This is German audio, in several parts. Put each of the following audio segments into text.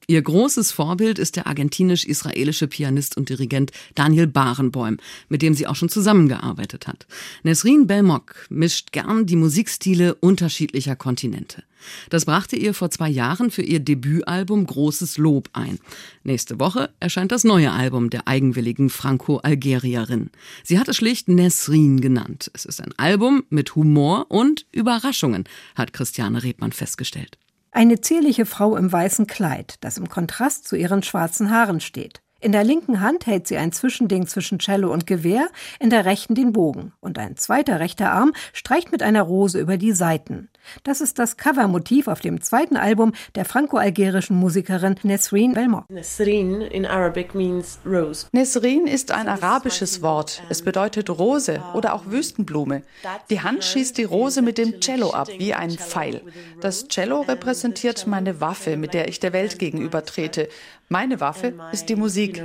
Ihr großes Vorbild ist der argentinisch-israelische Pianist und Dirigent Daniel Barenboim, mit dem sie auch schon zusammengearbeitet hat. Nesrin Belmoq mischt gern die Musikstile unterschiedlicher Kontinente. Das brachte ihr vor 2 Jahren für ihr Debütalbum großes Lob ein. Nächste Woche erscheint das neue Album der eigenwilligen Franco-Algerierin. Sie hat es schlicht Nesrin genannt. Es ist ein Album mit Humor und Überraschungen, hat Christiane Rebmann festgestellt. Eine zierliche Frau im weißen Kleid, das im Kontrast zu ihren schwarzen Haaren steht. In der linken Hand hält sie ein Zwischending zwischen Cello und Gewehr, in der rechten den Bogen. Und ein zweiter rechter Arm streicht mit einer Rose über die Saiten. Das ist das Covermotiv auf dem zweiten Album der franco-algerischen Musikerin Nesrin Belmoq. Nesrin in Arabic means rose. Nesrin ist ein arabisches Wort. Es bedeutet Rose oder auch Wüstenblume. Die Hand schießt die Rose mit dem Cello ab, wie ein Pfeil. Das Cello repräsentiert meine Waffe, mit der ich der Welt gegenübertrete. Meine Waffe ist die Musik.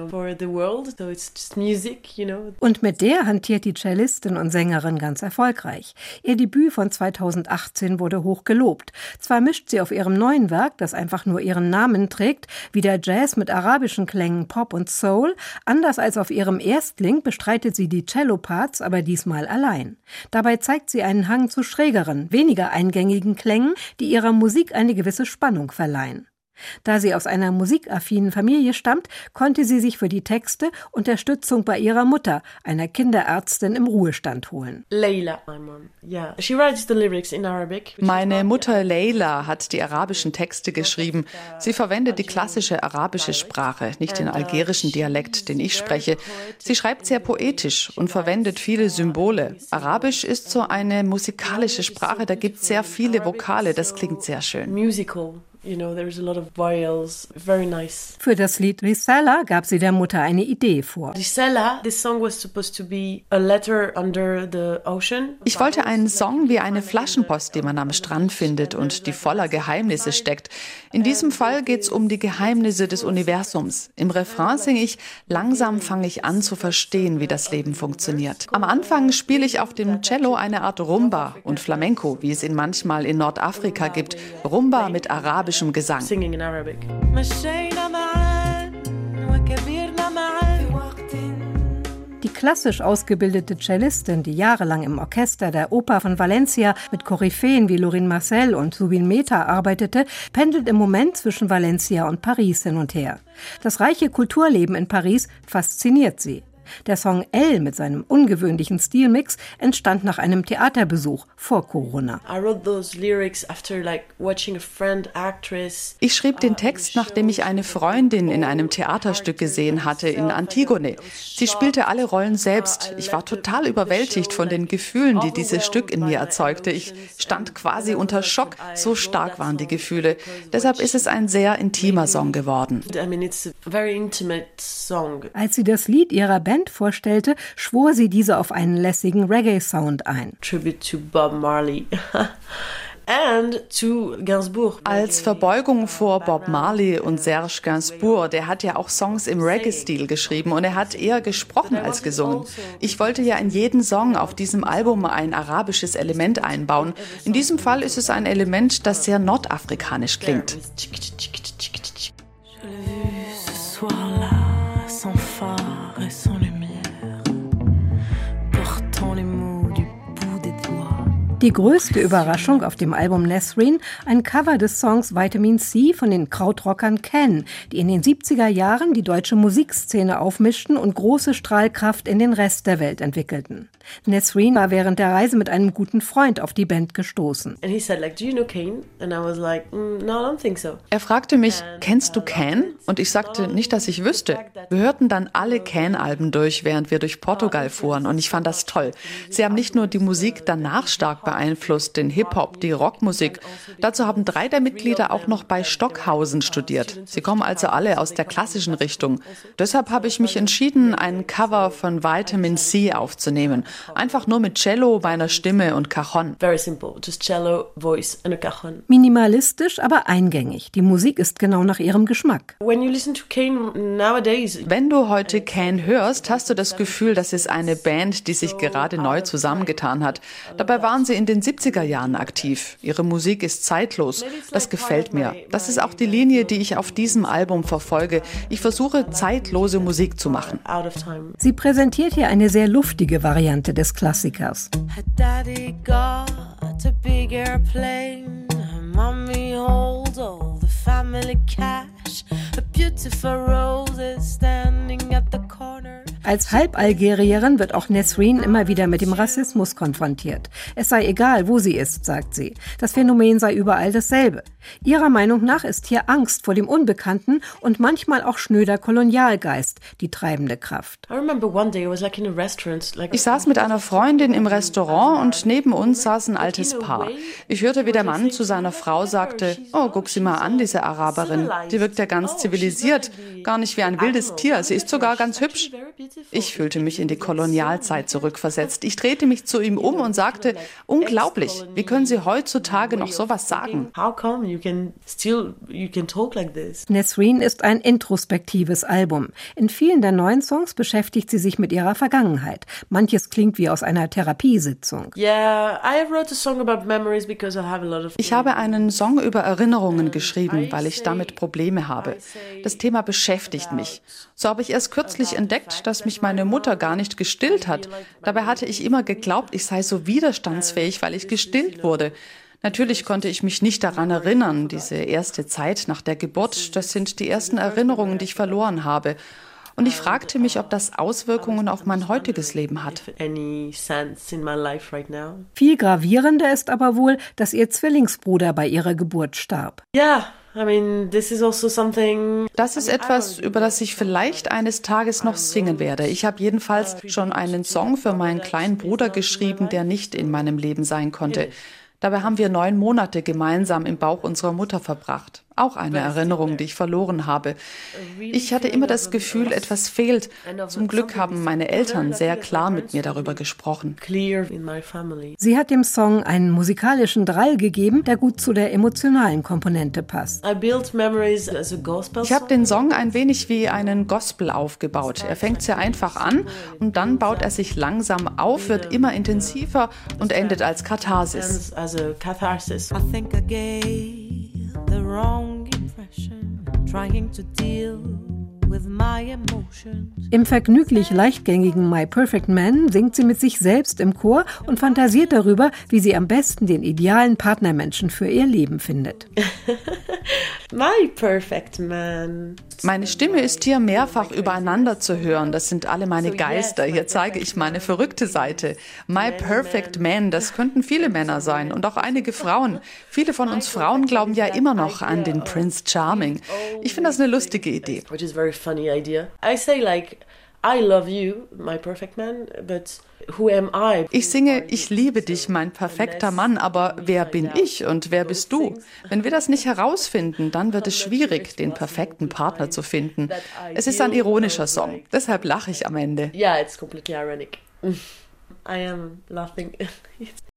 Und mit der hantiert die Cellistin und Sängerin ganz erfolgreich. Ihr Debüt von 2018 wurde hoch gelobt. Zwar mischt sie auf ihrem neuen Werk, das einfach nur ihren Namen trägt, wieder Jazz mit arabischen Klängen, Pop und Soul. Anders als auf ihrem Erstling bestreitet sie die Cello-Parts, aber diesmal allein. Dabei zeigt sie einen Hang zu schrägeren, weniger eingängigen Klängen, die ihrer Musik eine gewisse Spannung verleihen. Da sie aus einer musikaffinen Familie stammt, konnte sie sich für die Texte Unterstützung bei ihrer Mutter, einer Kinderärztin im Ruhestand, holen. Leila, my mom. Yeah, she writes the lyrics in Arabic. Meine Mutter Leila hat die arabischen Texte geschrieben. Sie verwendet die klassische arabische Sprache, nicht den algerischen Dialekt, den ich spreche. Sie schreibt sehr poetisch und verwendet viele Symbole. Arabisch ist so eine musikalische Sprache, da gibt es sehr viele Vokale, das klingt sehr schön. Musical. You know, there's a lot of vowels. Very nice. Für das Lied Risala gab sie der Mutter eine Idee vor. Risala, this song was supposed to be a letter under the ocean. Ich wollte einen Song wie eine Flaschenpost, die man am Strand findet und die voller Geheimnisse steckt. In diesem Fall geht's um die Geheimnisse des Universums. Im Refrain singe ich, langsam fange ich an zu verstehen, wie das Leben funktioniert. Am Anfang spiele ich auf dem Cello eine Art Rumba und Flamenco, wie es ihn manchmal in Nordafrika gibt. Rumba mit arabischem Gesang. Singing in Arabic. Die klassisch ausgebildete Cellistin, die jahrelang im Orchester der Oper von Valencia mit Koryphäen wie Lorin Maazel und Zubin Mehta arbeitete, pendelt im Moment zwischen Valencia und Paris hin und her. Das reiche Kulturleben in Paris fasziniert sie. Der Song Elle mit seinem ungewöhnlichen Stilmix entstand nach einem Theaterbesuch vor Corona. Ich schrieb den Text, nachdem ich eine Freundin in einem Theaterstück gesehen hatte in Antigone. Sie spielte alle Rollen selbst. Ich war total überwältigt von den Gefühlen, die dieses Stück in mir erzeugte. Ich stand quasi unter Schock, so stark waren die Gefühle. Deshalb ist es ein sehr intimer Song geworden. Als sie das Lied ihrer Band vorstellte, schwor sie diese auf einen lässigen Reggae-Sound ein. Tribute to Bob Marley. And to Gainsbourg. Als Verbeugung vor Bob Marley und Serge Gainsbourg, der hat ja auch Songs im Reggae-Stil geschrieben und er hat eher gesprochen als gesungen. Ich wollte ja in jeden Song auf diesem Album ein arabisches Element einbauen. In diesem Fall ist es ein Element, das sehr nordafrikanisch klingt. Die größte Überraschung auf dem Album Nesrin, ein Cover des Songs Vitamin C von den Krautrockern Can, die in den 70er Jahren die deutsche Musikszene aufmischten und große Strahlkraft in den Rest der Welt entwickelten. Nesrin war während der Reise mit einem guten Freund auf die Band gestoßen. And he said, like, do you know Kane? And I was like, no, I don't think so. Er fragte mich, kennst du Can? Und ich sagte, nicht, dass ich wüsste. Wir hörten dann alle Can-Alben durch, während wir durch Portugal fuhren und ich fand das toll. Sie haben nicht nur die Musik danach stark beeinflusst, den Hip-Hop, die Rockmusik. Dazu haben 3 der Mitglieder auch noch bei Stockhausen studiert. Sie kommen also alle aus der klassischen Richtung. Deshalb habe ich mich entschieden, ein Cover von Vitamin C aufzunehmen. Einfach nur mit Cello, meiner Stimme und Cajon. Very simple, just cello, voice and a cajon. Minimalistisch, aber eingängig. Die Musik ist genau nach ihrem Geschmack. When you listen to Kane nowadays, wenn du heute Can hörst, hast du das Gefühl, das ist eine Band, die sich gerade neu zusammengetan hat. Dabei waren sie in den 70er Jahren aktiv. Ihre Musik ist zeitlos. Das gefällt mir. Das ist auch die Linie, die ich auf diesem Album verfolge. Ich versuche, zeitlose Musik zu machen. Sie präsentiert hier eine sehr luftige Variante des Klassikers. Mommy holds all the family cash. A beautiful rose is standing at the corner. Als Halbalgerierin wird auch Nesrine immer wieder mit dem Rassismus konfrontiert. Es sei egal, wo sie ist, sagt sie. Das Phänomen sei überall dasselbe. Ihrer Meinung nach ist hier Angst vor dem Unbekannten und manchmal auch schnöder Kolonialgeist die treibende Kraft. Ich saß mit einer Freundin im Restaurant und neben uns saß ein altes Paar. Ich hörte, wie der Mann zu seiner Frau sagte, oh, guck sie mal an, diese Araberin. Die wirkt ja ganz zivilisiert, gar nicht wie ein wildes Tier. Sie ist sogar ganz hübsch. Ich fühlte mich in die Kolonialzeit zurückversetzt. Ich drehte mich zu ihm um und sagte, unglaublich, wie können Sie heutzutage noch sowas sagen? Nesrine ist ein introspektives Album. In vielen der neuen Songs beschäftigt sie sich mit ihrer Vergangenheit. Manches klingt wie aus einer Therapiesitzung. Ich habe einen Song über Erinnerungen geschrieben, weil ich damit Probleme habe. Das Thema beschäftigt mich. So habe ich erst kürzlich entdeckt, dass mich meine Mutter gar nicht gestillt hat. Dabei hatte ich immer geglaubt, ich sei so widerstandsfähig, weil ich gestillt wurde. Natürlich konnte ich mich nicht daran erinnern, diese erste Zeit nach der Geburt, das sind die ersten Erinnerungen, die ich verloren habe. Und ich fragte mich, ob das Auswirkungen auf mein heutiges Leben hat. Viel gravierender ist aber wohl, dass ihr Zwillingsbruder bei ihrer Geburt starb. Das ist etwas, über das ich vielleicht eines Tages noch singen werde. Ich habe jedenfalls schon einen Song für meinen kleinen Bruder geschrieben, der nicht in meinem Leben sein konnte. Dabei haben wir 9 Monate gemeinsam im Bauch unserer Mutter verbracht. Auch eine Erinnerung, die ich verloren habe. Ich hatte immer das Gefühl, etwas fehlt. Zum Glück haben meine Eltern sehr klar mit mir darüber gesprochen. Sie hat dem Song einen musikalischen Drall gegeben, der gut zu der emotionalen Komponente passt. Ich habe den Song ein wenig wie einen Gospel aufgebaut. Er fängt sehr einfach an und dann baut er sich langsam auf, wird immer intensiver und endet als Katharsis. I think I gave the wrong impression, trying to deal with my emotions. Im vergnüglich leichtgängigen My Perfect Man singt sie mit sich selbst im Chor und fantasiert darüber, wie sie am besten den idealen Partnermenschen für ihr Leben findet. My Perfect Man. Meine Stimme ist hier mehrfach übereinander zu hören. Das sind alle meine Geister. Hier zeige ich meine verrückte Seite. My Perfect Man, das könnten viele Männer sein und auch einige Frauen. Viele von uns Frauen glauben ja immer noch an den Prince Charming. Ich finde das eine lustige Idee. Which is a very funny idea. I say like, I love you, my perfect man, but who am I? Ich singe, ich liebe dich, mein perfekter Mann, aber wer bin ich und wer bist du? Wenn wir das nicht herausfinden, dann wird es schwierig, den perfekten Partner zu finden. Es ist ein ironischer Song, deshalb lache ich am Ende. Yeah, it's completely ironic. I am laughing.